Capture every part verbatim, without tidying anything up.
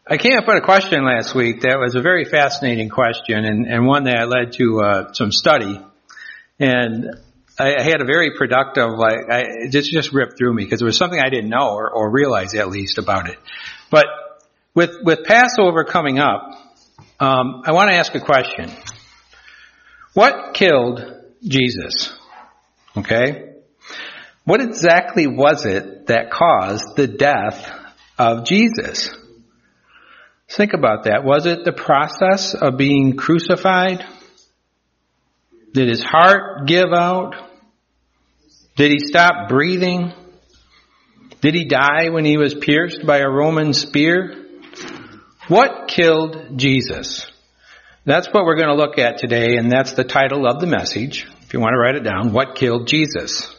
I came up with a question last week that was a very fascinating question and, and one that led to uh, some study. And I, I had a very productive, like, I, it just, just ripped through me because it was something I didn't know or, or realize at least about it. But with, with Passover coming up, um, I want to ask a question. What killed Jesus? Okay? What exactly was it that caused the death of Jesus? Think about that. Was it the process of being crucified? Did his heart give out? Did he stop breathing? Did he die when he was pierced by a Roman spear? What killed Jesus? That's what we're going to look at today, and that's the title of the message, if you want to write it down. What killed Jesus?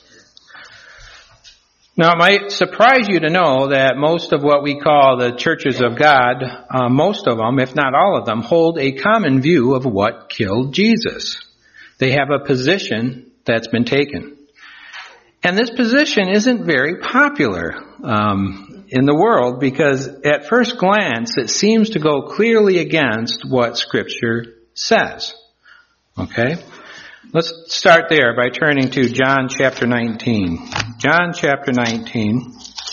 Now, it might surprise you to know that most of what we call the churches of God, uh, most of them, if not all of them, hold a common view of what killed Jesus. They have a position that's been taken. And this position isn't very popular um, in the world because at first glance it seems to go clearly against what Scripture says. Okay? Let's start there by turning to John chapter nineteen. John chapter nineteen.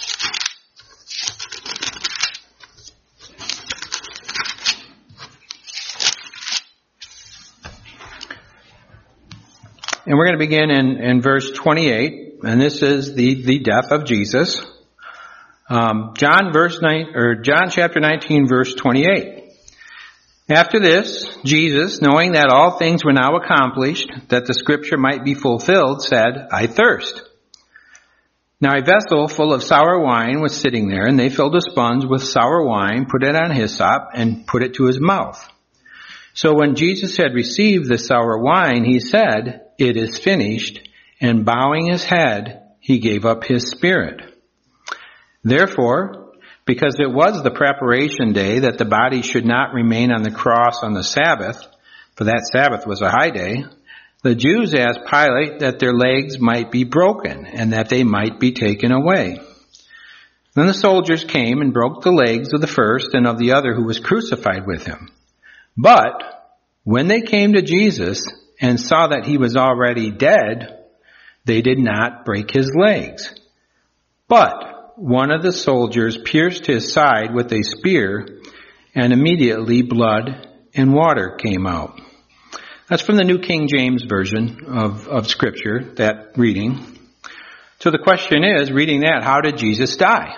And we're going to begin in, in verse twenty-eight, and this is the, the death of Jesus. Um, John verse nine, or John chapter nineteen, verse twenty-eight. After this, Jesus, knowing that all things were now accomplished, that the scripture might be fulfilled, said, I thirst. Now a vessel full of sour wine was sitting there, and they filled a sponge with sour wine, put it on hyssop, and put it to his mouth. So when Jesus had received the sour wine, he said, It is finished, and bowing his head, he gave up his spirit. Therefore, because it was the preparation day that the body should not remain on the cross on the Sabbath, for that Sabbath was a high day, the Jews asked Pilate that their legs might be broken and that they might be taken away. Then the soldiers came and broke the legs of the first and of the other who was crucified with him. But when they came to Jesus and saw that he was already dead, they did not break his legs. But one of the soldiers pierced his side with a spear, and immediately blood and water came out. That's from the New King James Version of, of Scripture, that reading. So the question is, reading that, how did Jesus die?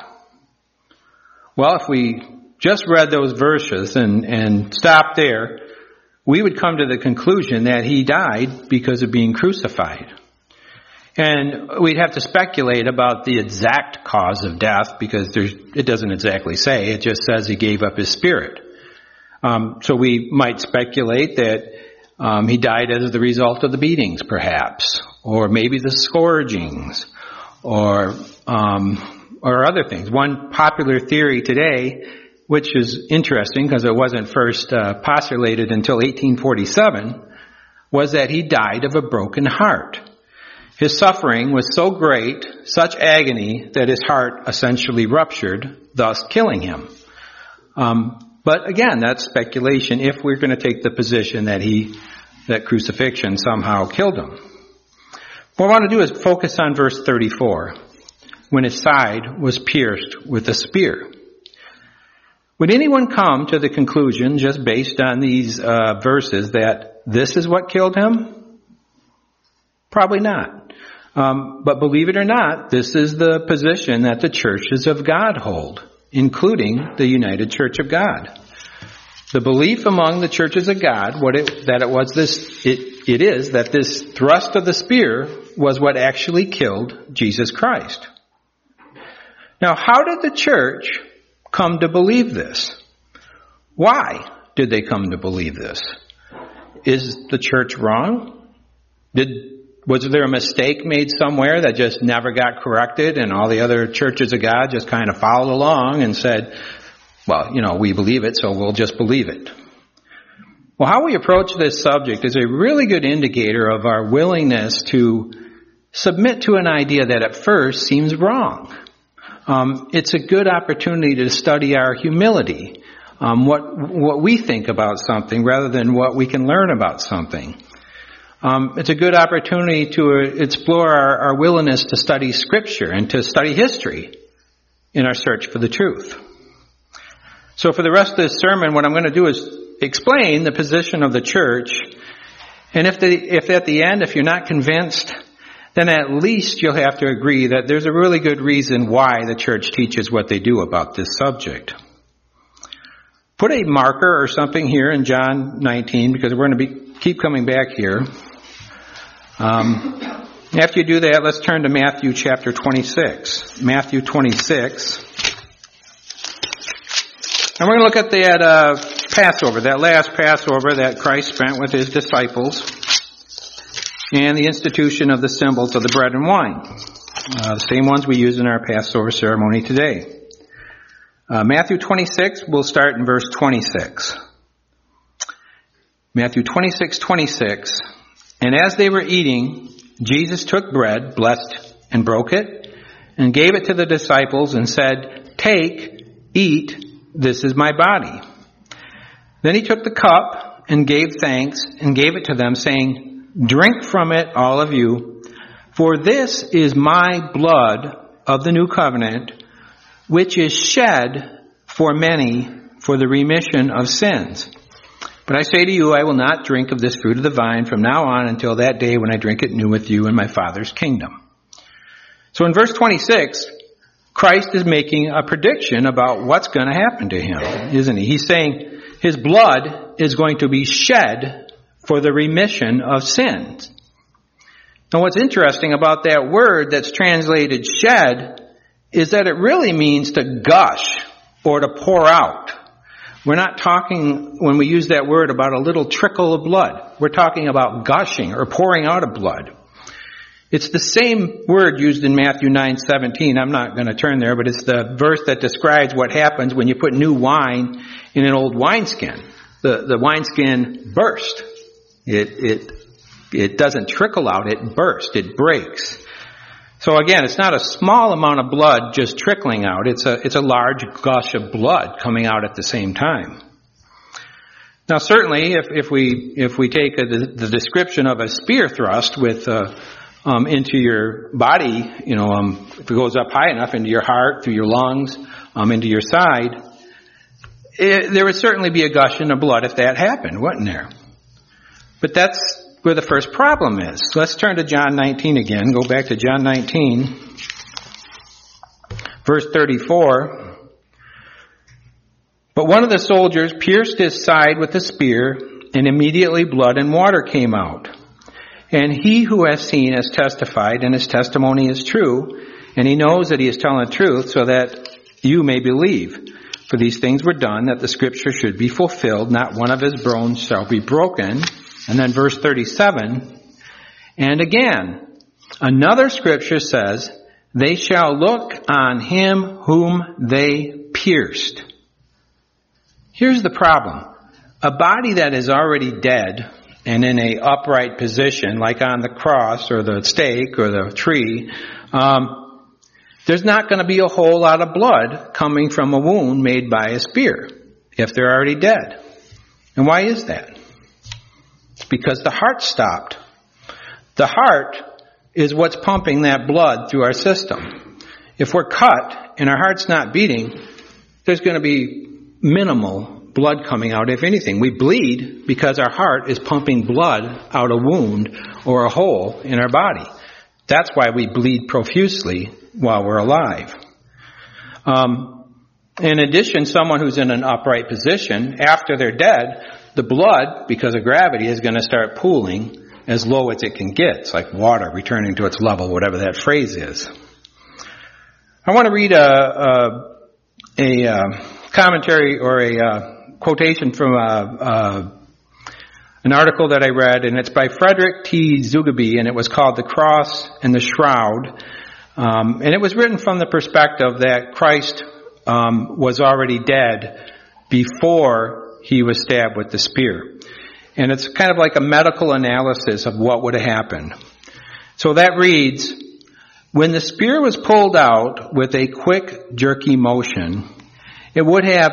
Well, if we just read those verses and, and stopped there, we would come to the conclusion that he died because of being crucified. And we'd have to speculate about the exact cause of death because there's, it doesn't exactly say. It just says he gave up his spirit. Um, so we might speculate that um, he died as the result of the beatings, perhaps, or maybe the scourgings, or um, or other things. One popular theory today, which is interesting because it wasn't first uh, postulated until eighteen forty-seven, was that he died of a broken heart. His suffering was so great, such agony, that his heart essentially ruptured, thus killing him. Um, but again, that's speculation if we're going to take the position that he, that crucifixion somehow killed him. What I want to do is focus on verse thirty-four, when his side was pierced with a spear. Would anyone come to the conclusion, just based on these uh, verses, that this is what killed him? Probably not. Um, but believe it or not, this is the position that the churches of God hold, including the United Church of God. The belief among the churches of God, what it, that it was this, it, it is that this thrust of the spear was what actually killed Jesus Christ. Now, how did the church come to believe this? Why did they come to believe this? Is the church wrong? Did Was there a mistake made somewhere that just never got corrected and all the other churches of God just kind of followed along and said, well, you know, we believe it, so we'll just believe it? Well, how we approach this subject is a really good indicator of our willingness to submit to an idea that at first seems wrong. Um, it's a good opportunity to study our humility um, what what we think about something rather than what we can learn about something. Um, it's a good opportunity to uh, explore our, our willingness to study Scripture and to study history in our search for the truth. So for the rest of this sermon, what I'm going to do is explain the position of the church. And if the, if at the end, if you're not convinced, then at least you'll have to agree that there's a really good reason why the church teaches what they do about this subject. Put a marker or something here in John nineteen, because we're going to be, keep coming back here. Um, after you do that, let's turn to Matthew chapter twenty-six. Matthew twenty-six. And we're going to look at that uh, Passover, that last Passover that Christ spent with his disciples, and the institution of the symbols of the bread and wine, uh, the same ones we use in our Passover ceremony today. Uh, Matthew twenty-six, we'll start in verse twenty-six. Matthew twenty-six, twenty-six. And as they were eating, Jesus took bread, blessed and broke it, and gave it to the disciples and said, "Take, eat, this is my body." Then he took the cup and gave thanks and gave it to them, saying, "Drink from it, all of you, for this is my blood of the new covenant, which is shed for many for the remission of sins. But I say to you, I will not drink of this fruit of the vine from now on until that day when I drink it new with you in my Father's kingdom." So in verse twenty-six, Christ is making a prediction about what's going to happen to him, isn't he? He's saying his blood is going to be shed for the remission of sins. Now what's interesting about that word that's translated shed is that it really means to gush or to pour out. We're not talking, when we use that word, about a little trickle of blood. We're talking about gushing or pouring out of blood. It's the same word used in Matthew nine seventeen. I'm not going to turn there, but it's the verse that describes what happens when you put new wine in an old wineskin. The, the wineskin bursts. It, it, it doesn't trickle out, it bursts, it breaks. So again, it's not a small amount of blood just trickling out. It's a, it's a large gush of blood coming out at the same time. Now certainly, if, if we, if we take a, the, the description of a spear thrust with, uh, um, into your body, you know, um, if it goes up high enough into your heart, through your lungs, um, into your side, it, there would certainly be a gushing of blood if that happened, wouldn't there? But that's where the first problem is. So let's turn to John nineteen again. Go back to John nineteen, verse thirty-four. But one of the soldiers pierced his side with a spear, and immediately blood and water came out. And he who has seen has testified, and his testimony is true, and he knows that he is telling the truth, so that you may believe. For these things were done, that the scripture should be fulfilled, not one of his bones shall be broken. And then verse thirty-seven, and again, another scripture says, they shall look on him whom they pierced. Here's the problem. A body that is already dead and in a upright position, like on the cross or the stake or the tree, um, there's not going to be a whole lot of blood coming from a wound made by a spear if they're already dead. And why is that? It's because the heart stopped. The heart is what's pumping that blood through our system. If we're cut and our heart's not beating, there's going to be minimal blood coming out, if anything. We bleed because our heart is pumping blood out a wound or a hole in our body. That's why we bleed profusely while we're alive. Um, in addition, someone who's in an upright position, after they're dead, the blood, because of gravity, is going to start pooling as low as it can get. It's like water returning to its level, whatever that phrase is. I want to read a, a, a, a commentary or a, a quotation from a, a, an article that I read, and it's by Frederick T. Zugabe, and it was called The Cross and the Shroud. Um, and it was written from the perspective that Christ um, was already dead before he was stabbed with the spear. And it's kind of like a medical analysis of what would have happened. So that reads, when the spear was pulled out with a quick, jerky motion, it would have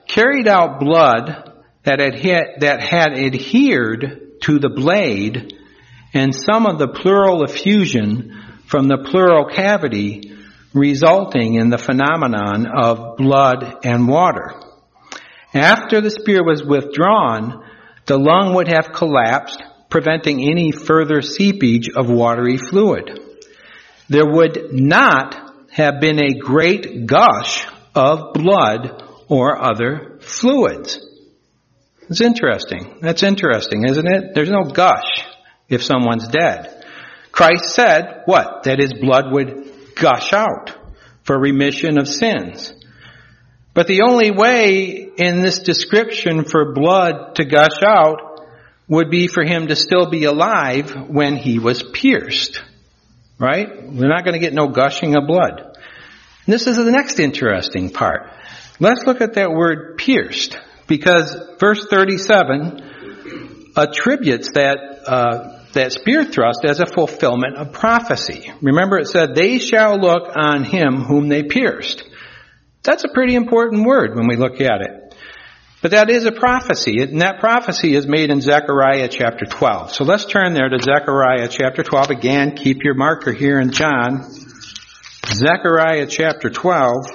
carried out blood that had, hit, that had adhered to the blade and some of the pleural effusion from the pleural cavity, resulting in the phenomenon of blood and water. After the spear was withdrawn, the lung would have collapsed, preventing any further seepage of watery fluid. There would not have been a great gush of blood or other fluids. It's interesting. That's interesting, isn't it? There's no gush if someone's dead. Christ said, what? That his blood would gush out for remission of sins. But the only way in this description for blood to gush out would be for him to still be alive when he was pierced. Right? We're not going to get no gushing of blood. And this is the next interesting part. Let's look at that word pierced, because verse thirty-seven attributes that uh, that spear thrust as a fulfillment of prophecy. Remember, it said, "They shall look on him whom they pierced." That's a pretty important word when we look at it. But that is a prophecy, and that prophecy is made in Zechariah chapter twelve. So let's turn there to Zechariah chapter twelve. Again, keep your marker here in John. Zechariah chapter twelve.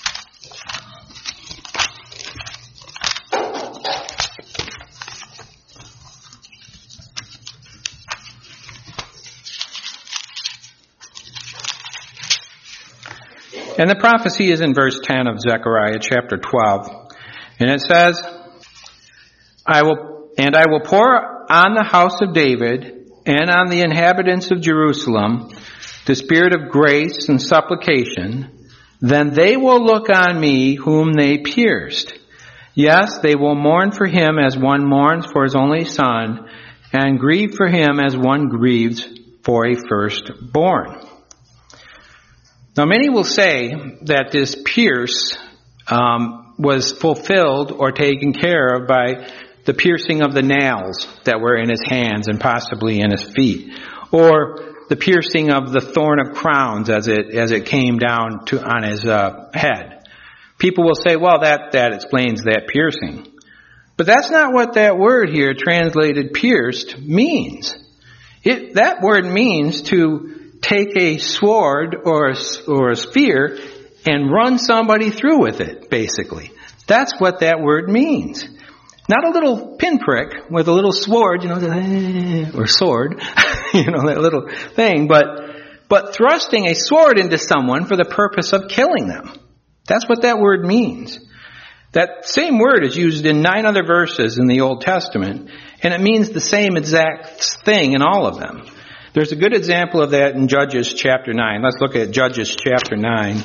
And the prophecy is in verse ten of Zechariah chapter twelve. And it says, I will, and I will pour on the house of David and on the inhabitants of Jerusalem the spirit of grace and supplication. Then they will look on me whom they pierced. Yes, they will mourn for him as one mourns for his only son, and grieve for him as one grieves for a firstborn. Now, many will say that this pierce um, was fulfilled or taken care of by the piercing of the nails that were in his hands and possibly in his feet, or the piercing of the thorn of crowns as it as it came down to on his uh, head. People will say, "Well, that that explains that piercing," but that's not what that word here, translated "pierced," means. It that word means to take a sword or a, or a spear and run somebody through with it, basically. That's what that word means. Not a little pinprick with a little sword, you know, or sword, you know, that little thing, but, but thrusting a sword into someone for the purpose of killing them. That's what that word means. That same word is used in nine other verses in the Old Testament, and it means the same exact thing in all of them. There's a good example of that in Judges chapter nine. Let's look at Judges chapter nine.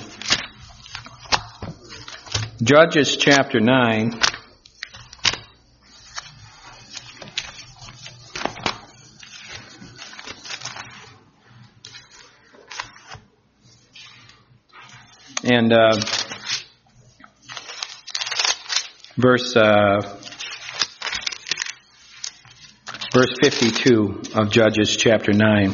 Judges chapter nine. And uh, verse uh, verse fifty-two of Judges chapter nine.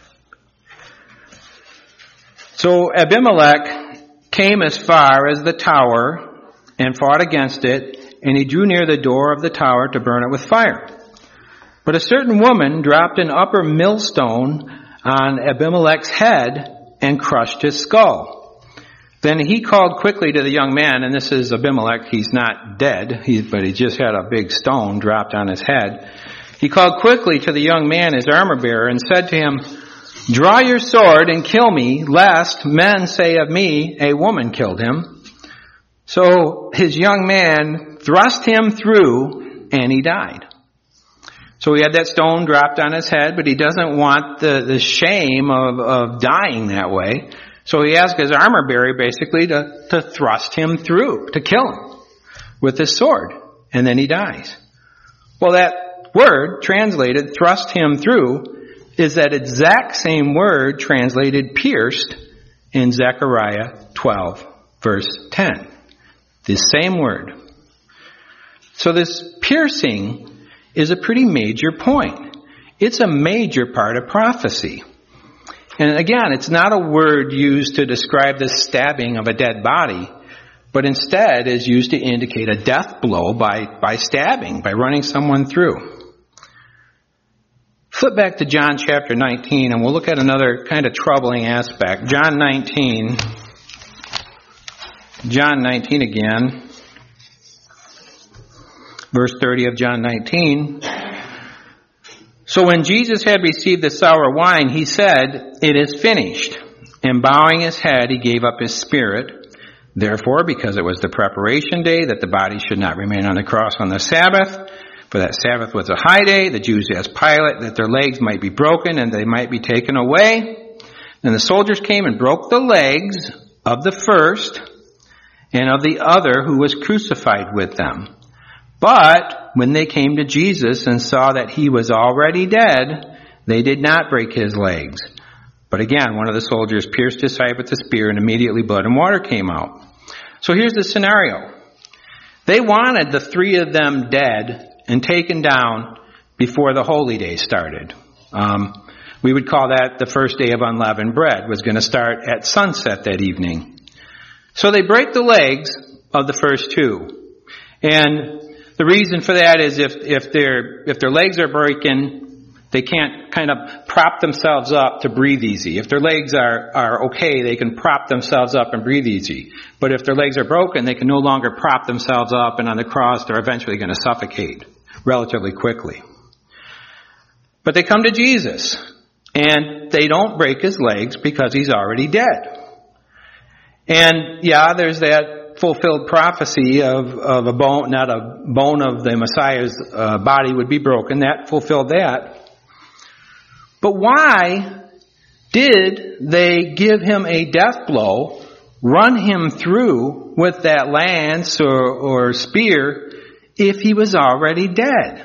So Abimelech came as far as the tower and fought against it, and he drew near the door of the tower to burn it with fire. But a certain woman dropped an upper millstone on Abimelech's head and crushed his skull. Then he called quickly to the young man, and this is Abimelech. He's not dead, he, but he just had a big stone dropped on his head. He called quickly to the young man, his armor-bearer, and said to him, "Draw your sword and kill me, lest men say of me, a woman killed him." So his young man thrust him through, and he died. So he had that stone dropped on his head, but he doesn't want the, the shame of, of dying that way. So he asked his armor-bearer basically to, to thrust him through, to kill him with his sword, and then he dies. Well, that word translated thrust him through is that exact same word translated pierced in Zechariah twelve verse ten. The same word. So this piercing is a pretty major point. It's a major part of prophecy. And again, it's not a word used to describe the stabbing of a dead body, but instead is used to indicate a death blow by, by stabbing, by running someone through. Flip back to John chapter nineteen, and we'll look at another kind of troubling aspect. John nineteen. John nineteen again. Verse thirty of John nineteen. So when Jesus had received the sour wine, he said, "It is finished." And bowing his head, he gave up his spirit. Therefore, because it was the preparation day, that the body should not remain on the cross on the Sabbath, for that Sabbath was a high day, the Jews asked Pilate that their legs might be broken and they might be taken away. Then the soldiers came and broke the legs of the first and of the other who was crucified with them. But when they came to Jesus and saw that he was already dead, they did not break his legs. But again, one of the soldiers pierced his side with a spear, and immediately blood and water came out. So here's the scenario. They wanted the three of them dead and taken down before the holy day started. Um, we would call that the first day of unleavened bread, was going to start at sunset that evening. So they break the legs of the first two. And the reason for that is if, if their, if their legs are breaking, they can't kind of prop themselves up to breathe easy. If their legs are, are okay, they can prop themselves up and breathe easy. But if their legs are broken, they can no longer prop themselves up, and on the cross they're eventually going to suffocate relatively quickly. But they come to Jesus, and they don't break his legs because he's already dead. And yeah, there's that fulfilled prophecy of, of a bone, not a bone of the Messiah's uh, body would be broken. That fulfilled that. But why did they give him a death blow, run him through with that lance or, or spear, if he was already dead?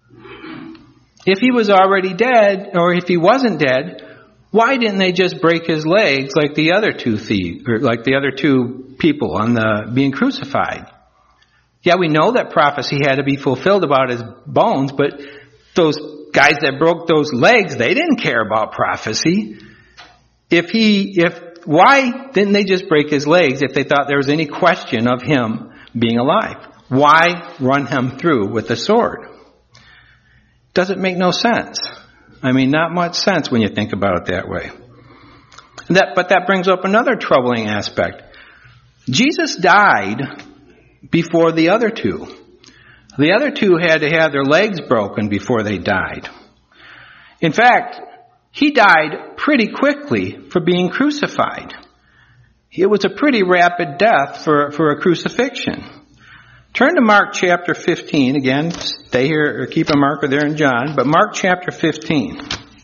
If he was already dead, or if he wasn't dead, why didn't they just break his legs like the other two thieves, or like the other two people on the being crucified? Yeah, we know that prophecy had to be fulfilled about his bones, but those guys that broke those legs, they didn't care about prophecy. If he, if, why didn't they just break his legs if they thought there was any question of him being alive? Why run him through with the sword? Doesn't make no sense. I mean, not much sense when you think about it that way. That, but that brings up another troubling aspect. Jesus died before the other two. The other two had to have their legs broken before they died. In fact, he died pretty quickly for being crucified. It was a pretty rapid death for, for a crucifixion. Turn to Mark chapter fifteen. Again, stay here or keep a marker there in John. But Mark chapter fifteen.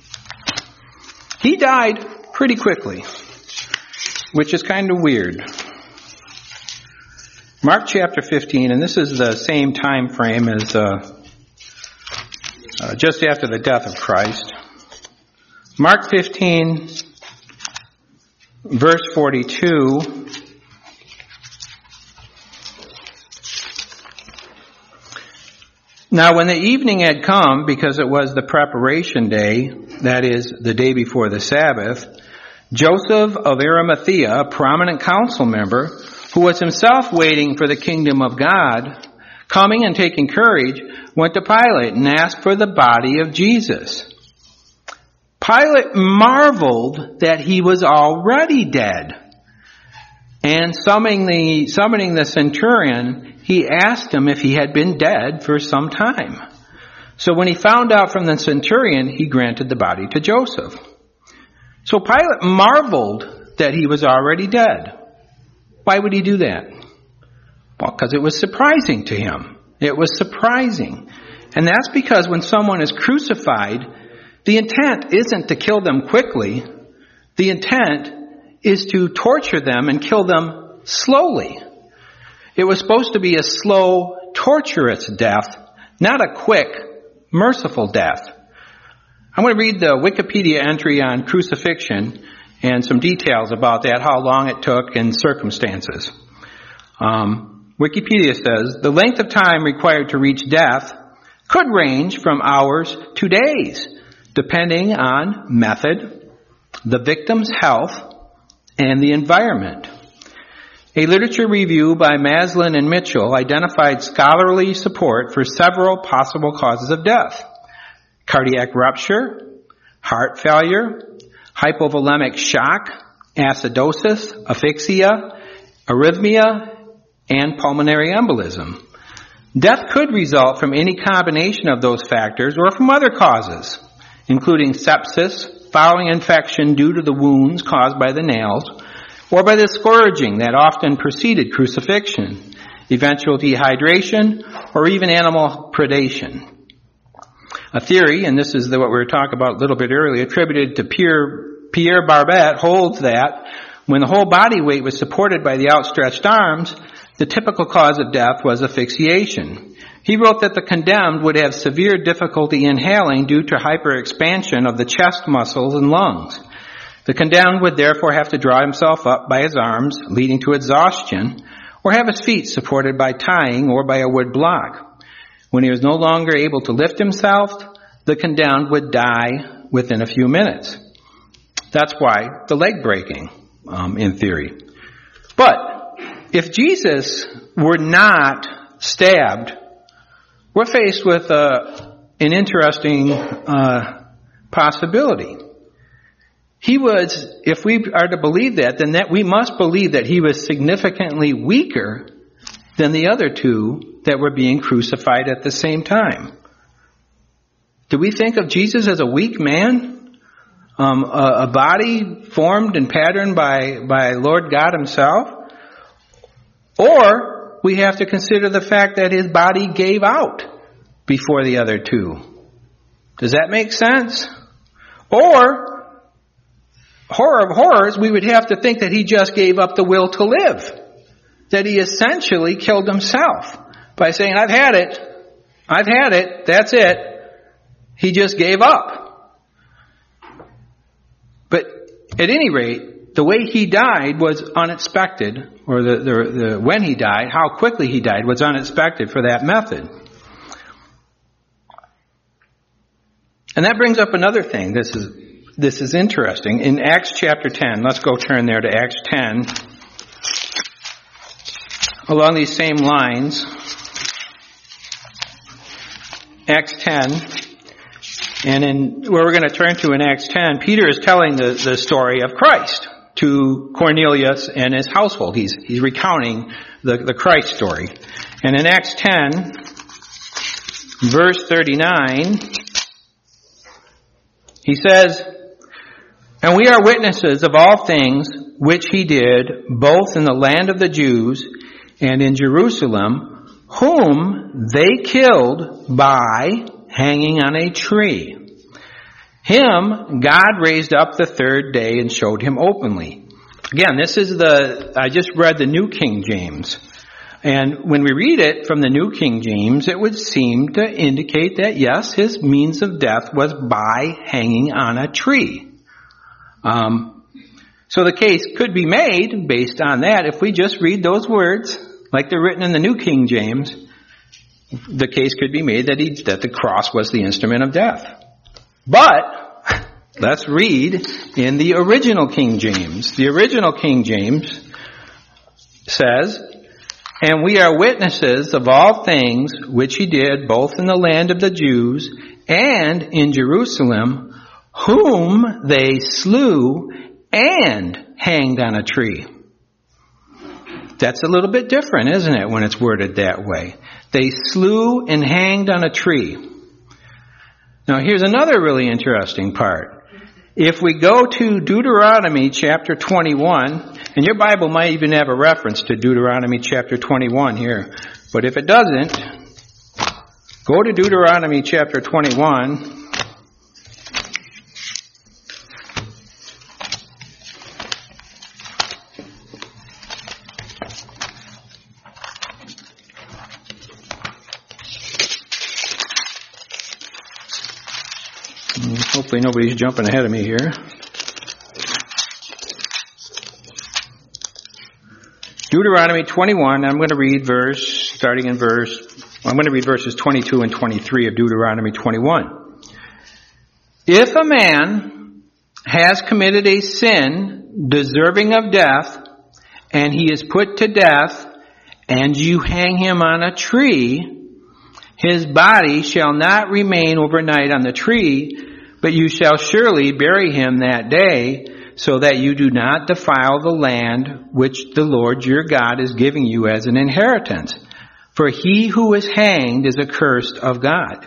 He died pretty quickly, which is kind of weird. Mark chapter fifteen, and this is the same time frame as uh, uh, just after the death of Christ. Mark fifteen, verse forty-two. Now when the evening had come, because it was the preparation day, that is, the day before the Sabbath, Joseph of Arimathea, a prominent council member, who was himself waiting for the kingdom of God, coming and taking courage, went to Pilate and asked for the body of Jesus. Pilate marveled that he was already dead. And summoning the, summoning the centurion, he asked him if he had been dead for some time. So when he found out from the centurion, he granted the body to Joseph. So Pilate marveled that he was already dead. Why would he do that? Well, because it was surprising to him. It was surprising. And that's because when someone is crucified, the intent isn't to kill them quickly. The intent is to torture them and kill them slowly. It was supposed to be a slow, torturous death, not a quick, merciful death. I'm going to read the Wikipedia entry on crucifixion and some details about that, how long it took and circumstances. Um, Wikipedia says, the length of time required to reach death could range from hours to days, depending on method, the victim's health, and the environment. A literature review by Maslin and Mitchell identified scholarly support for several possible causes of death: cardiac rupture, heart failure, hypovolemic shock, acidosis, asphyxia, arrhythmia, and pulmonary embolism. Death could result from any combination of those factors or from other causes, including sepsis, following infection due to the wounds caused by the nails, or by the scourging that often preceded crucifixion, eventual dehydration, or even animal predation. A theory, and this is the, what we were talking about a little bit earlier, attributed to Pierre, Pierre Barbet, holds that when the whole body weight was supported by the outstretched arms, the typical cause of death was asphyxiation. He wrote that the condemned would have severe difficulty inhaling due to hyperexpansion of the chest muscles and lungs. The condemned would therefore have to draw himself up by his arms, leading to exhaustion, or have his feet supported by tying or by a wood block. When he was no longer able to lift himself, the condemned would die within a few minutes. That's why the leg breaking, um, in theory. But if Jesus were not stabbed, we're faced with uh, an interesting uh, possibility. He was, if we are to believe that, then that we must believe that he was significantly weaker than the other two that were being crucified at the same time. Do we think of Jesus as a weak man? Um, a, a body formed and patterned by, by Lord God himself? Or we have to consider the fact that his body gave out before the other two. Does that make sense? Or, horror of horrors, we would have to think that he just gave up the will to live. That he essentially killed himself by saying, I've had it. I've had it. That's it. He just gave up. But at any rate, the way he died was unexpected, or the, the, the when he died, how quickly he died was unexpected for that method. And that brings up another thing. This is this is interesting. In Acts chapter ten, let's go turn there to Acts ten. Along these same lines, Acts ten, and in where we're going to turn to in Acts ten, Peter is telling the, the story of Christ to Cornelius and his household. He's he's recounting the, the Christ story. And in Acts ten, verse thirty-nine, he says, "And we are witnesses of all things which he did, both in the land of the Jews and in Jerusalem, whom they killed by hanging on a tree. Him God raised up the third day and showed him openly." Again, this is the, I just read the New King James. And when we read it from the New King James, it would seem to indicate that, yes, his means of death was by hanging on a tree. Um, so the case could be made based on that. If we just read those words, like they're written in the New King James, the case could be made that he, that the cross was the instrument of death. But let's read in the original King James. The original King James says, "And we are witnesses of all things which he did, both in the land of the Jews and in Jerusalem, whom they slew and hanged on a tree." That's a little bit different, isn't it, when it's worded that way? They slew and hanged on a tree. Now, here's another really interesting part. If we go to Deuteronomy chapter twenty-one, and your Bible might even have a reference to Deuteronomy chapter twenty-one here, but if it doesn't, go to Deuteronomy chapter twenty-one. Hopefully nobody's jumping ahead of me here. Deuteronomy twenty-one, I'm going to read verse, starting in verse, I'm going to read verses twenty-two and twenty-three of Deuteronomy twenty-one. "If a man has committed a sin deserving of death, and he is put to death, and you hang him on a tree, his body shall not remain overnight on the tree, but you shall surely bury him that day, so that you do not defile the land which the Lord your God is giving you as an inheritance. For he who is hanged is accursed of God.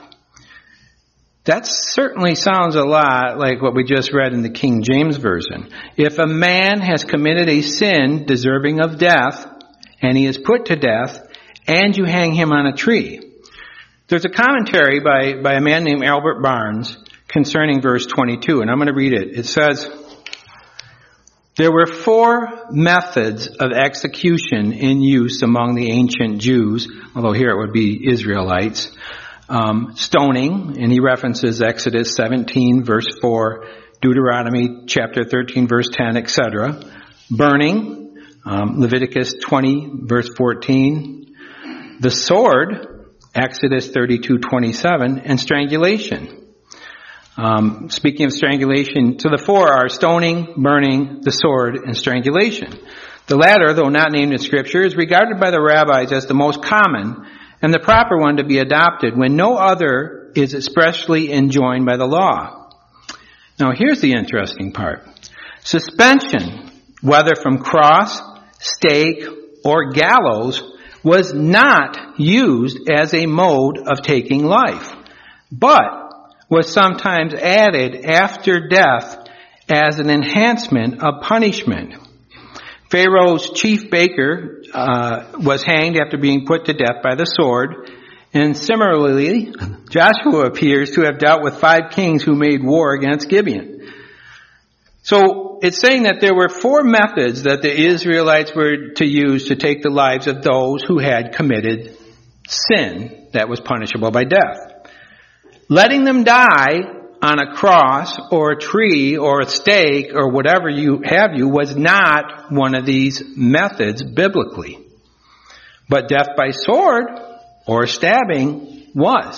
That certainly sounds a lot like what we just read in the King James Version. If a man has committed a sin deserving of death, and he is put to death, and you hang him on a tree. There's a commentary by, by a man named Albert Barnes concerning verse twenty-two, and I'm going to read it. It says, there were four methods of execution in use among the ancient Jews, although here it would be Israelites. Um, stoning, and he references Exodus seventeen, verse four, Deuteronomy chapter thirteen, verse ten, et cetera. Burning, um, Leviticus twenty, verse fourteen. The sword, Exodus thirty-two, twenty-seven, and strangulation. Um, speaking of strangulation, so the four are stoning, burning, the sword, and strangulation. The latter, though not named in Scripture, is regarded by the rabbis as the most common and the proper one to be adopted when no other is expressly enjoined by the law. Now here's the interesting part. Suspension, whether from cross, stake, or gallows, was not used as a mode of taking life, but was sometimes added after death as an enhancement of punishment. Pharaoh's chief baker uh, was hanged after being put to death by the sword, and similarly, Joshua appears to have dealt with five kings who made war against Gibeon. So it's saying that there were four methods that the Israelites were to use to take the lives of those who had committed sin that was punishable by death. Letting them die on a cross or a tree or a stake or whatever you have you was not one of these methods biblically. But death by sword or stabbing was.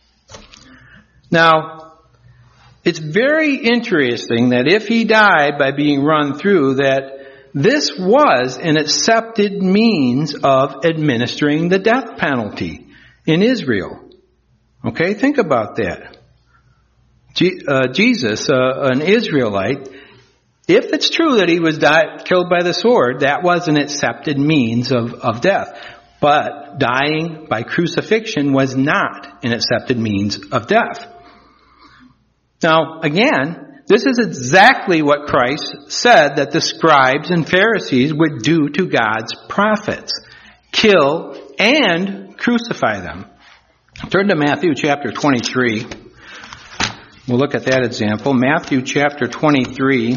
Now, it's very interesting that if he died by being run through, that this was an accepted means of administering the death penalty in Israel. Okay, think about that. Je- uh, Jesus, uh, an Israelite, if it's true that he was died, killed by the sword, that was an accepted means of, of death. But dying by crucifixion was not an accepted means of death. Now, again, this is exactly what Christ said that the scribes and Pharisees would do to God's prophets. Kill and crucify them. Turn to Matthew chapter twenty-three. We'll look at that example. Matthew chapter twenty-three.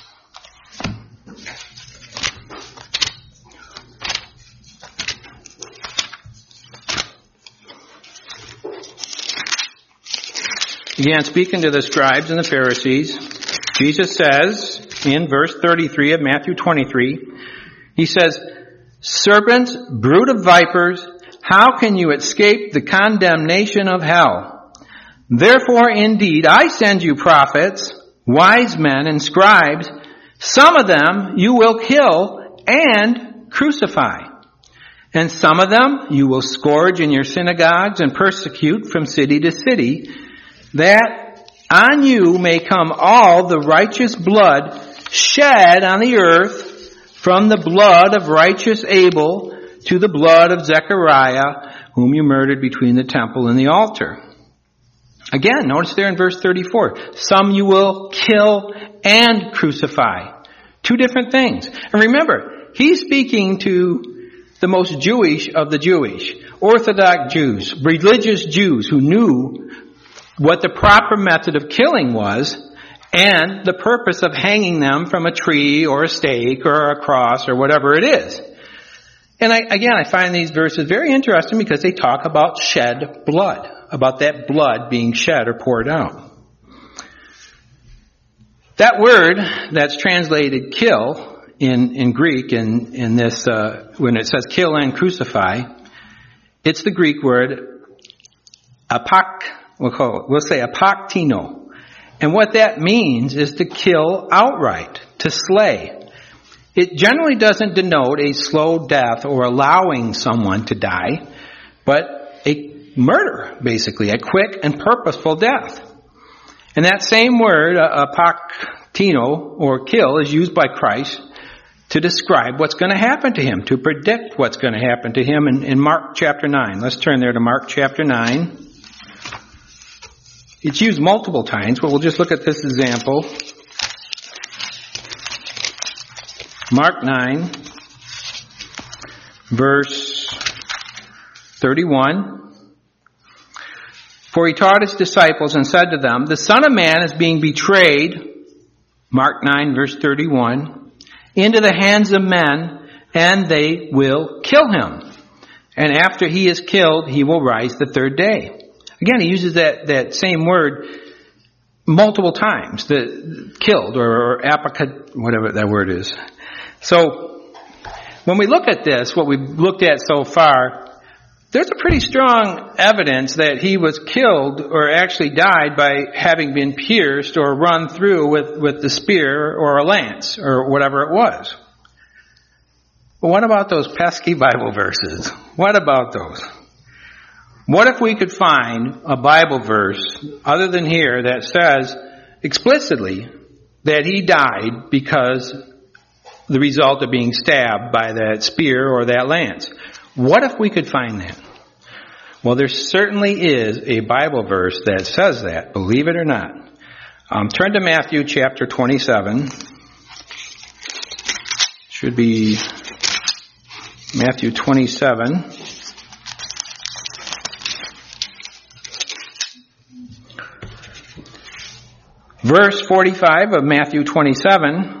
Again, speaking to the scribes and the Pharisees, Jesus says in verse thirty-three of Matthew twenty-three, he says, serpents, brood of vipers, how can you escape the condemnation of hell? Therefore, indeed, I send you prophets, wise men, and scribes. Some of them you will kill and crucify. And some of them you will scourge in your synagogues and persecute from city to city, that on you may come all the righteous blood shed on the earth, from the blood of righteous Abel to the blood of Zechariah, whom you murdered between the temple and the altar. Again, notice there in verse thirty-four, some you will kill and crucify. Two different things. And remember, he's speaking to the most Jewish of the Jewish, Orthodox Jews, religious Jews who knew what the proper method of killing was and the purpose of hanging them from a tree or a stake or a cross or whatever it is. And I, again, I find these verses very interesting because they talk about shed blood, about that blood being shed or poured out. That word that's translated kill in, in Greek, in, in this, uh, when it says kill and crucify, it's the Greek word apak, we'll call it, we'll say apaktino. And what that means is to kill outright, to slay. It generally doesn't denote a slow death or allowing someone to die, but a murder, basically, a quick and purposeful death. And that same word, uh, apoktino, or kill, is used by Christ to describe what's going to happen to him, to predict what's going to happen to him in, in Mark chapter nine. Let's turn there to Mark chapter nine. It's used multiple times, but we'll just look at this example. Mark nine, verse thirty-one. For he taught his disciples and said to them, the Son of Man is being betrayed, Mark nine, verse thirty-one, into the hands of men, and they will kill him. And after he is killed, he will rise the third day. Again, he uses that, that same word multiple times, the killed, or, or apocat, whatever that word is. So, when we look at this, what we've looked at so far, there's a pretty strong evidence that he was killed or actually died by having been pierced or run through with, with the spear or a lance or whatever it was. But what about those pesky Bible verses? What about those? What if we could find a Bible verse other than here that says explicitly that he died because the result of being stabbed by that spear or that lance? What if we could find that? Well, there certainly is a Bible verse that says that, believe it or not. Um, turn to Matthew chapter twenty-seven. Should be Matthew twenty-seven. Verse forty-five of Matthew twenty-seven.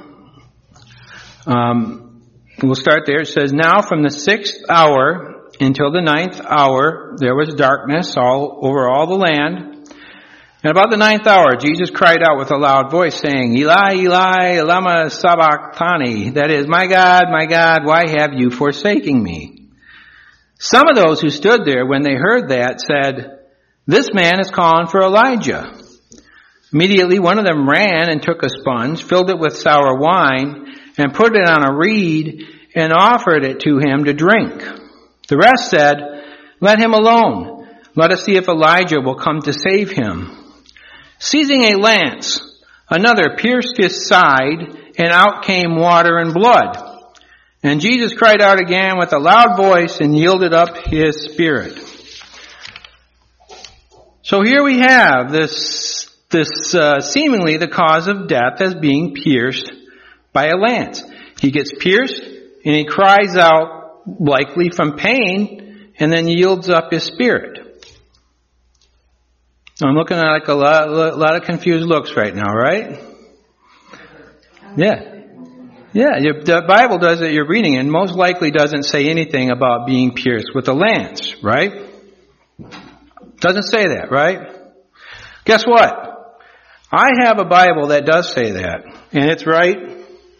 Um, we'll start there. It says, now from the sixth hour until the ninth hour, there was darkness all over all the land. And about the ninth hour, Jesus cried out with a loud voice, saying, Eli, Eli, lama sabachthani. That is, my God, my God, why have you forsaken me? Some of those who stood there when they heard that said, this man is calling for Elijah. Immediately one of them ran and took a sponge, filled it with sour wine, and put it on a reed, and offered it to him to drink. The rest said, let him alone. Let us see if Elijah will come to save him. Seizing a lance, another pierced his side, and out came water and blood. And Jesus cried out again with a loud voice and yielded up his spirit. So here we have this, this uh, seemingly the cause of death as being pierced by a lance. He gets pierced and he cries out, likely from pain, and then yields up his spirit. I'm looking at like a lot, a lot of confused looks right now, right? Yeah. Yeah, the Bible does that you're reading and most likely doesn't say anything about being pierced with a lance, right? Doesn't say that, right? Guess what? I have a Bible that does say that, and it's right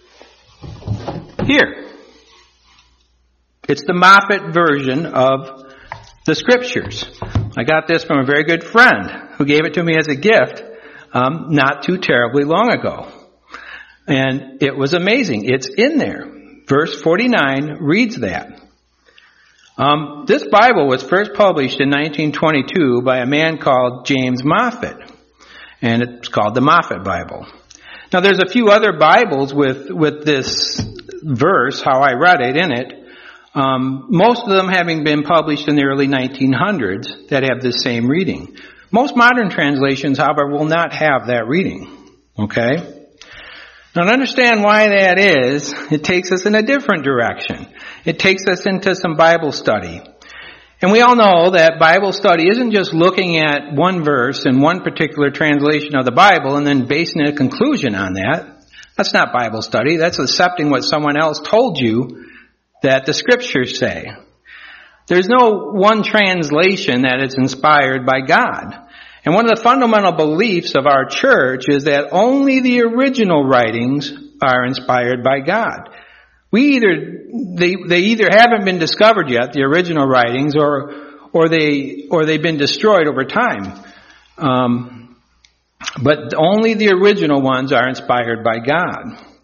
here. It's the Moffatt version of the Scriptures. I got this from a very good friend who gave it to me as a gift um, not too terribly long ago. And it was amazing. It's in there. Verse forty-nine reads that. Um, this Bible was first published in nineteen twenty-two by a man called James Moffatt. And it's called the Moffatt Bible. Now there's a few other Bibles with, with this verse, how I read it, in it. Um, most of them having been published in the early nineteen hundreds that have this same reading. Most modern translations, however, will not have that reading. Okay? Now to understand why that is, it takes us in a different direction. It takes us into some Bible study. And we all know that Bible study isn't just looking at one verse in one particular translation of the Bible and then basing a conclusion on that. That's not Bible study. That's accepting what someone else told you that the Scriptures say. There's no one translation that is inspired by God. And one of the fundamental beliefs of our church is that only the original writings are inspired by God. We either, they, they either haven't been discovered yet, the original writings, or, or they, or they've been destroyed over time. Um, but only the original ones are inspired by God.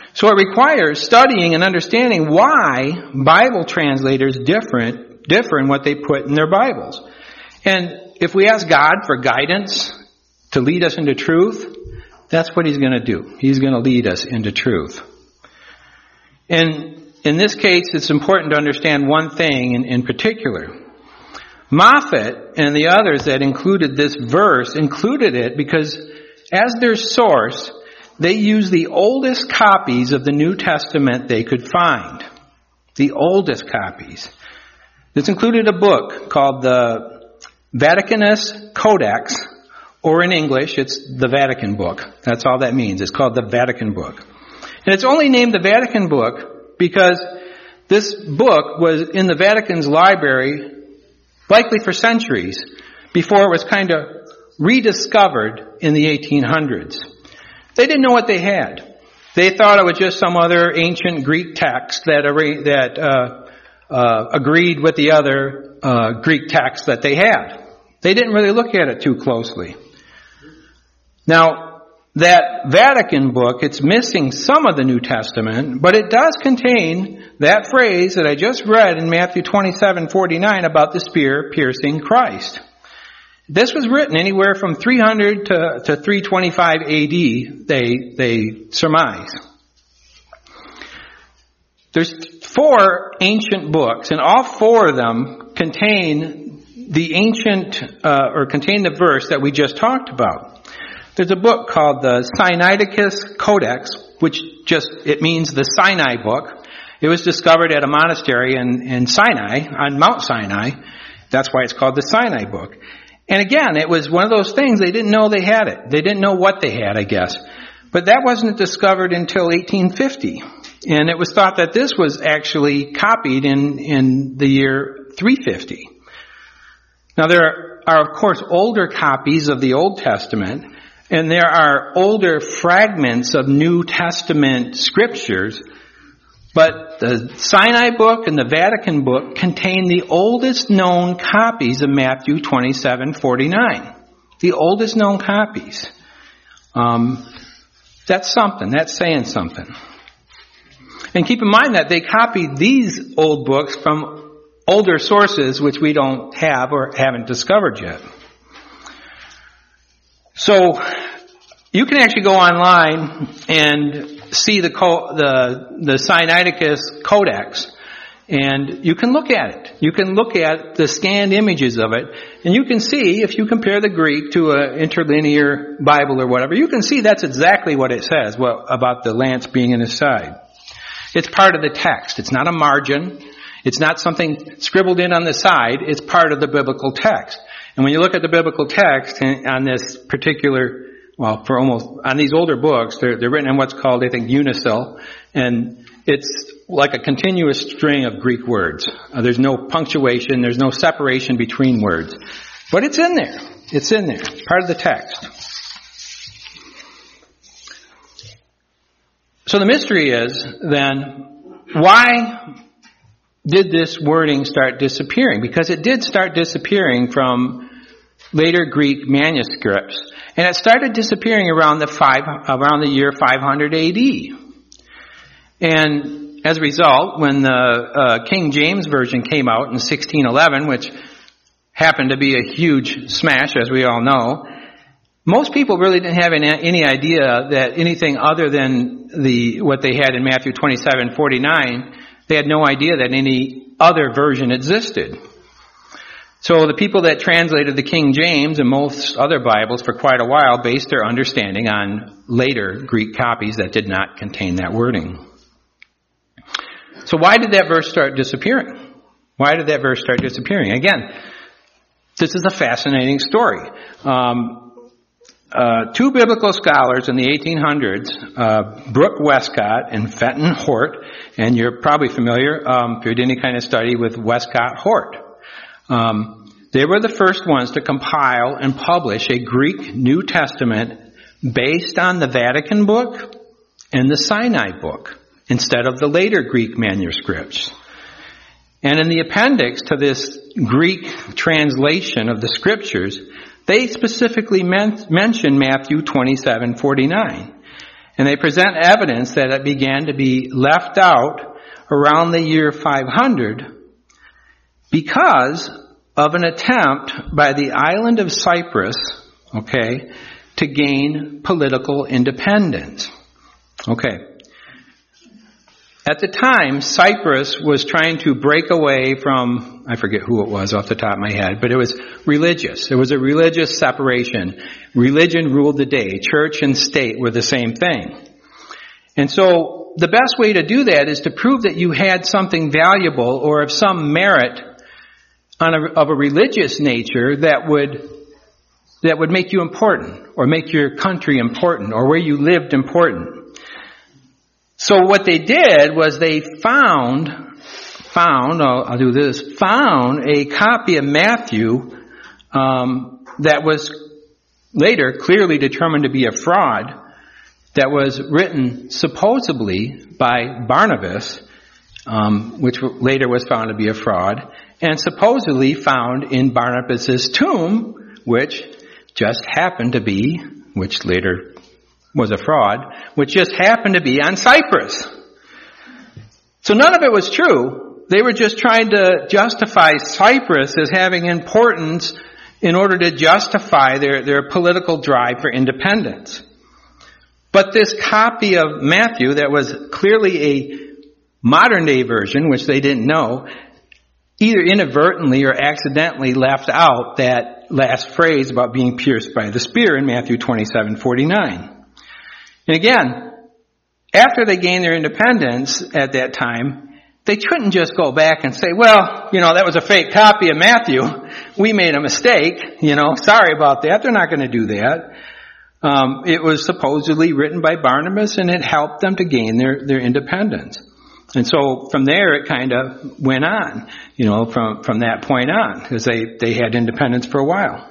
So it requires studying and understanding why Bible translators different, differ in what they put in their Bibles. And if we ask God for guidance to lead us into truth, that's what He's going to do. He's going to lead us into truth. And in this case, it's important to understand one thing in, in particular. Moffatt and the others that included this verse included it because as their source, they used the oldest copies of the New Testament they could find. The oldest copies. This included a book called the Vaticanus Codex, or in English, it's the Vatican Book. That's all that means. It's called the Vatican Book. And it's only named the Vatican Book because this book was in the Vatican's library likely for centuries before it was kind of rediscovered in the eighteen hundreds. They didn't know what they had. They thought it was just some other ancient Greek text that that uh, uh, agreed with the other uh, Greek texts that they had. They didn't really look at it too closely. Now, that Vatican book, it's missing some of the New Testament, but it does contain that phrase that I just read in Matthew twenty-seven forty-nine about the spear piercing Christ. This was written anywhere from three hundred to, to three twenty-five A D, they, they surmise. There's four ancient books, and all four of them contain the ancient, uh, or contain the verse that we just talked about. There's a book called the Sinaiticus Codex, which just, it means the Sinai book. It was discovered at a monastery in, in Sinai, on Mount Sinai. That's why it's called the Sinai book. And again, it was one of those things, they didn't know they had it. They didn't know what they had, I guess. But that wasn't discovered until eighteen fifty. And it was thought that this was actually copied in, in the year three fifty. Now there are, of course, older copies of the Old Testament, and there are older fragments of New Testament scriptures, but the Sinai book and the Vatican book contain the oldest known copies of Matthew twenty-seven forty-nine. The oldest known copies. Um, that's something. That's saying something. And keep in mind that they copied these old books from older sources which we don't have or haven't discovered yet. So you can actually go online and see the the the Sinaiticus Codex, and you can look at it. You can look at the scanned images of it, and you can see, if you compare the Greek to an interlinear Bible or whatever, you can see that's exactly what it says well, about the lance being in his side. It's part of the text. It's not a margin. It's not something scribbled in on the side. It's part of the biblical text. And when you look at the biblical text on this particular, well, for almost, on these older books, they're, they're written in what's called, I think, uncial. And it's like a continuous string of Greek words. Uh, there's no punctuation. There's no separation between words. But it's in there. It's in there. Part of the text. So the mystery is, then, why did this wording start disappearing? Because it did start disappearing from later Greek manuscripts. And it started disappearing around the five, around the year five hundred A D. And as a result, when the uh, King James Version came out in sixteen eleven, which happened to be a huge smash, as we all know, most people really didn't have any, any idea that anything other than the what they had in Matthew twenty-seven forty-nine, they had no idea that any other version existed. So the people that translated the King James and most other Bibles for quite a while based their understanding on later Greek copies that did not contain that wording. So why did that verse start disappearing? Why did that verse start disappearing? Again, this is a fascinating story. Um, Uh, two biblical scholars in the eighteen hundreds, uh, Brooke Westcott and Fenton Hort, and you're probably familiar um, if you did any kind of study with Westcott Hort. Um, they were the first ones to compile and publish a Greek New Testament based on the Vatican book and the Sinai book instead of the later Greek manuscripts. And in the appendix to this Greek translation of the scriptures, they specifically men- mention Matthew twenty-seven forty-nine. And they present evidence that it began to be left out around the year five hundred because of an attempt by the island of Cyprus, okay, to gain political independence. Okay. At the time, Cyprus was trying to break away from, I forget who it was off the top of my head, but it was religious. There was a religious separation. Religion ruled the day. Church and state were the same thing. And so the best way to do that is to prove that you had something valuable or of some merit on a, of a religious nature that would that would make you important or make your country important or where you lived important. So what they did was they found, found, I'll, I'll do this, found a copy of Matthew um, that was later clearly determined to be a fraud, that was written supposedly by Barnabas, um, which later was found to be a fraud, and supposedly found in Barnabas' tomb, which just happened to be, which later was a fraud, which just happened to be on Cyprus. So none of it was true. They were just trying to justify Cyprus as having importance in order to justify their, their political drive for independence. But this copy of Matthew that was clearly a modern day version, which they didn't know, either inadvertently or accidentally left out that last phrase about being pierced by the spear in Matthew twenty-seven forty-nine. And again, after they gained their independence at that time, they couldn't just go back and say, well, you know, that was a fake copy of Matthew. We made a mistake. You know, sorry about that. They're not going to do that. Um, it was supposedly written by Barnabas, and it helped them to gain their, their independence. And so from there, it kind of went on, you know, from, from that point on, because they, they had independence for a while.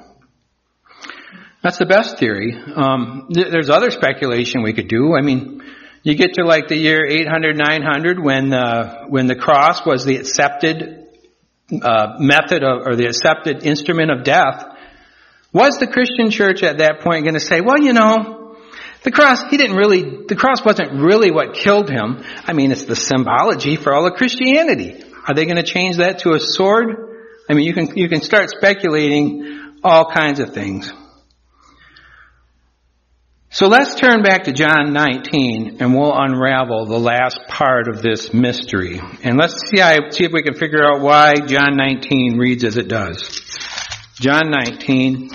That's the best theory. Um, th- there's other speculation we could do. I mean, you get to like the year eight hundred, nine hundred when, uh, when the cross was the accepted, uh, method of, or the accepted instrument of death. Was the Christian church at that point going to say, well, you know, the cross, he didn't really, the cross wasn't really what killed him. I mean, it's the symbology for all of Christianity. Are they going to change that to a sword? I mean, you can, you can start speculating all kinds of things. So let's turn back to John nineteen and we'll unravel the last part of this mystery. And let's see, see if we can figure out why John nineteen reads as it does. John nineteen.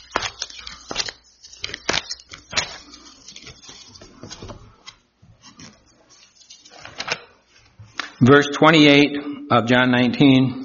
Verse twenty-eight of John nineteen.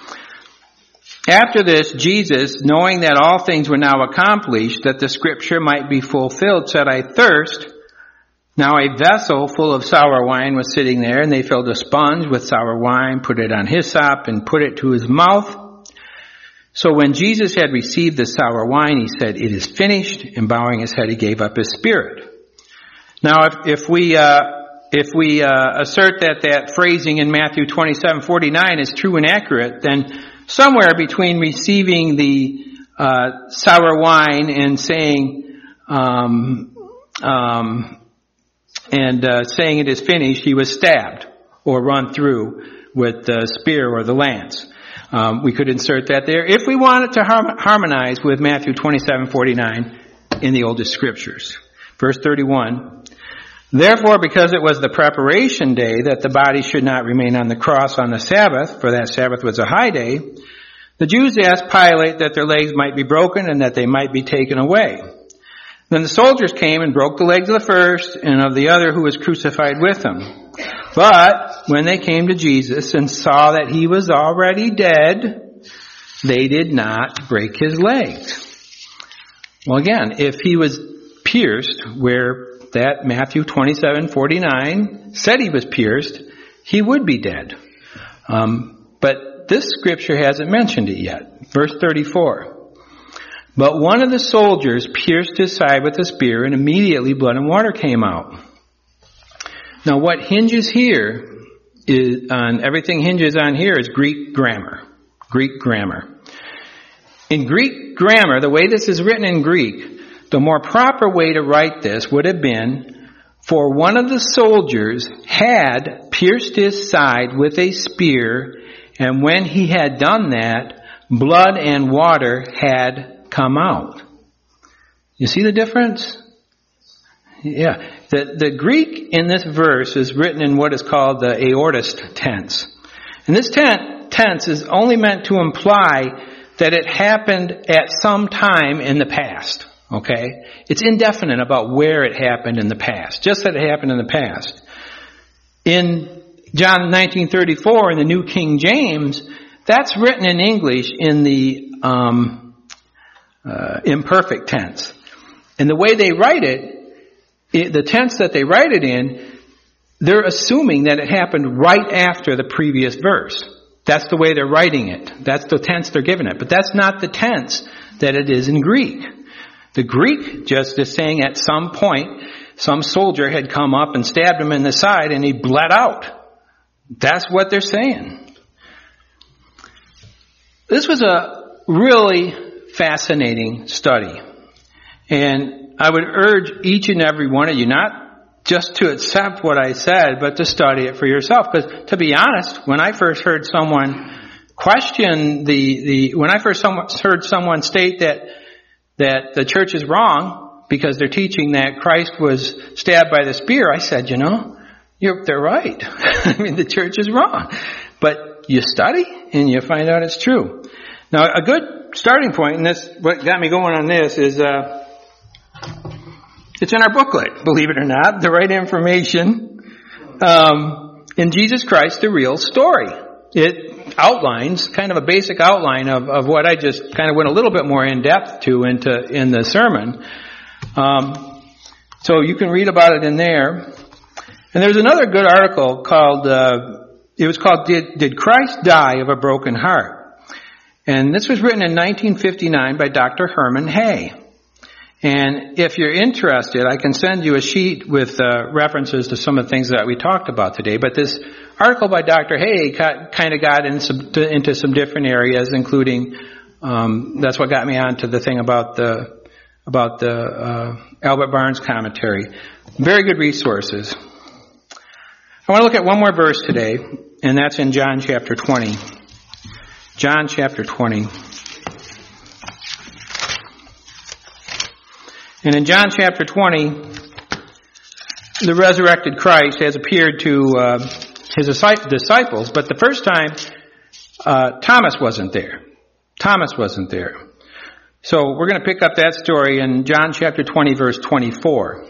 After this, Jesus, knowing that all things were now accomplished, that the scripture might be fulfilled, said, I thirst. Now a vessel full of sour wine was sitting there, and they filled a sponge with sour wine, put it on hyssop, and put it to his mouth. So when Jesus had received the sour wine, he said, it is finished, and bowing his head, he gave up his spirit. Now if, if we, uh, if we, uh, assert that that phrasing in Matthew twenty-seven forty-nine is true and accurate, then somewhere between receiving the uh, sour wine and saying, um, um, and uh, saying it is finished, he was stabbed or run through with the spear or the lance. Um, we could insert that there if we wanted to har- harmonize with Matthew twenty-seven forty-nine in the oldest scriptures. Verse thirty-one. Therefore, because it was the preparation day that the body should not remain on the cross on the Sabbath, for that Sabbath was a high day, the Jews asked Pilate that their legs might be broken and that they might be taken away. Then the soldiers came and broke the legs of the first and of the other who was crucified with him. But when they came to Jesus and saw that he was already dead, they did not break his legs. Well, again, if he was pierced where that Matthew twenty-seven forty-nine said he was pierced, he would be dead. Um, but this scripture hasn't mentioned it yet. Verse thirty-four. But one of the soldiers pierced his side with a spear, and immediately blood and water came out. Now what hinges here is on, everything hinges on here is Greek grammar. Greek grammar. In Greek grammar, the way this is written in Greek, the more proper way to write this would have been, For one of the soldiers had pierced his side with a spear, and when he had done that, blood and water had come out. You see the difference? Yeah. The, the Greek in this verse is written in what is called the aorist tense. And this ten, tense is only meant to imply that it happened at some time in the past. Okay? It's indefinite about where it happened in the past. Just that it happened in the past. In John nineteen thirty-four in the New King James, that's written in English in the um, uh, imperfect tense. And the way they write it, it, the tense that they write it in, they're assuming that it happened right after the previous verse. That's the way they're writing it. That's the tense they're giving it. But that's not the tense that it is in Greek. The Greek just is saying at some point, some soldier had come up and stabbed him in the side and he bled out. That's what they're saying. This was a really fascinating study. And I would urge each and every one of you not just to accept what I said, but to study it for yourself. Because to be honest, when I first heard someone question the, the when I first heard someone state that that the church is wrong because they're teaching that Christ was stabbed by the spear, I said, you know, you're, they're right. I mean, the church is wrong. But you study and you find out it's true. Now, a good starting point, and this, what got me going on this is, uh, it's in our booklet, believe it or not, the right information, um, in Jesus Christ, the real story. It outlines, kind of a basic outline of, of what I just kind of went a little bit more in depth to into, in the sermon. Um, so you can read about it in there. And there's another good article called, uh, it was called, Did, Did Christ Die of a Broken Heart? And this was written in nineteen fifty-nine by Doctor Herman Hay. And if you're interested, I can send you a sheet with uh, references to some of the things that we talked about today. But this article by Doctor Hay kind of got in some, to, into some different areas, including um, that's what got me onto the thing about the about the uh, Albert Barnes commentary. Very good resources. I want to look at one more verse today, and that's in John chapter twenty. John chapter twenty. And in John chapter twenty, the resurrected Christ has appeared to uh, his disciples, but the first time, uh, Thomas wasn't there. Thomas wasn't there. So we're going to pick up that story in John chapter twenty, verse twenty-four.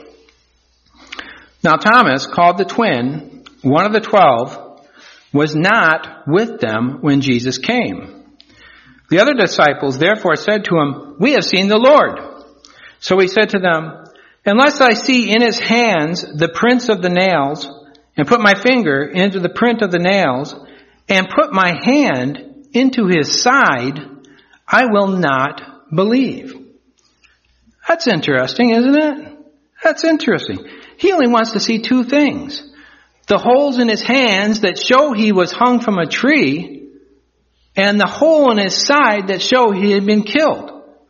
Now Thomas, called the twin, one of the twelve, was not with them when Jesus came. The other disciples therefore said to him, "We have seen the Lord." So he said to them, "Unless I see in his hands the prints of the nails, and put my finger into the print of the nails, and put my hand into his side, I will not believe." That's interesting, isn't it? That's interesting. He only wants to see two things. The holes in his hands that show he was hung from a tree, and the hole in his side that show he had been killed.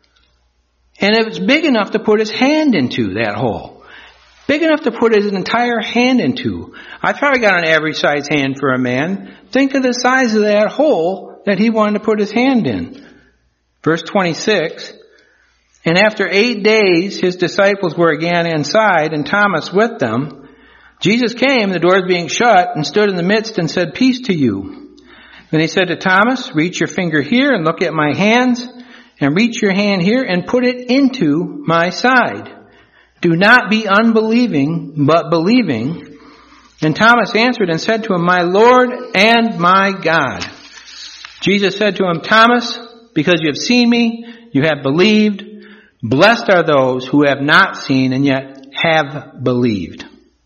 And it was big enough to put his hand into, that hole. Big enough to put his entire hand into. I probably got an average size hand for a man. Think of the size of that hole that he wanted to put his hand in. Verse twenty-six, "And after eight days his disciples were again inside, and Thomas with them. Jesus came, the doors being shut, and stood in the midst and said, 'Peace to you.' Then he said to Thomas, 'Reach your finger here and look at my hands, and reach your hand here and put it into my side. Do not be unbelieving, but believing.' And Thomas answered and said to him, 'My Lord and my God.' Jesus said to him, 'Thomas, because you have seen me, you have believed. Blessed are those who have not seen and yet have believed.'"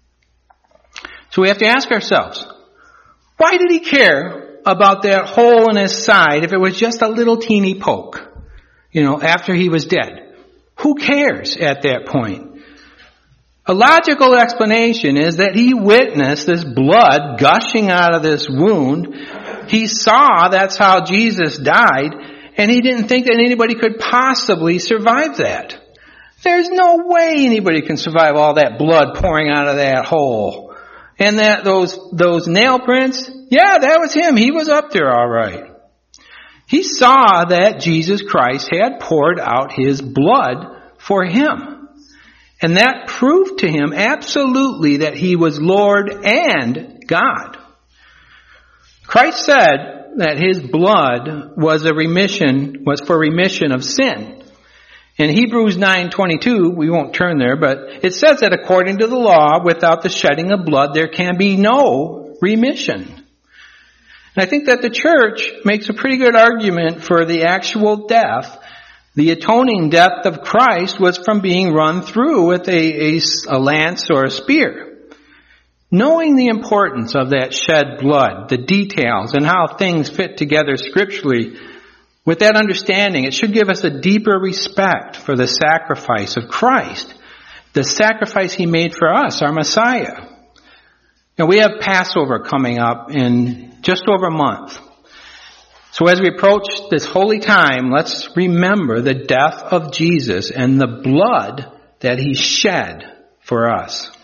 So we have to ask ourselves, why did he care about that hole in his side if it was just a little teeny poke? You know, after he was dead. Who cares at that point? A logical explanation is that he witnessed this blood gushing out of this wound. He saw that's how Jesus died, and he didn't think that anybody could possibly survive that. There's no way anybody can survive all that blood pouring out of that hole. And that those those nail prints, yeah, that was him. He was up there all right. He saw that Jesus Christ had poured out his blood for him. And that proved to him absolutely that he was Lord and God. Christ said that his blood was a remission, was for remission of sin. In Hebrews nine twenty-two, we won't turn there, but it says that according to the law, without the shedding of blood, there can be no remission. And I think that the church makes a pretty good argument for the actual death. The atoning death of Christ was from being run through with a, a, a lance or a spear. Knowing the importance of that shed blood, the details, and how things fit together scripturally, with that understanding, it should give us a deeper respect for the sacrifice of Christ, the sacrifice he made for us, our Messiah. Now, we have Passover coming up in just over a month. So as we approach this holy time, let's remember the death of Jesus and the blood that he shed for us.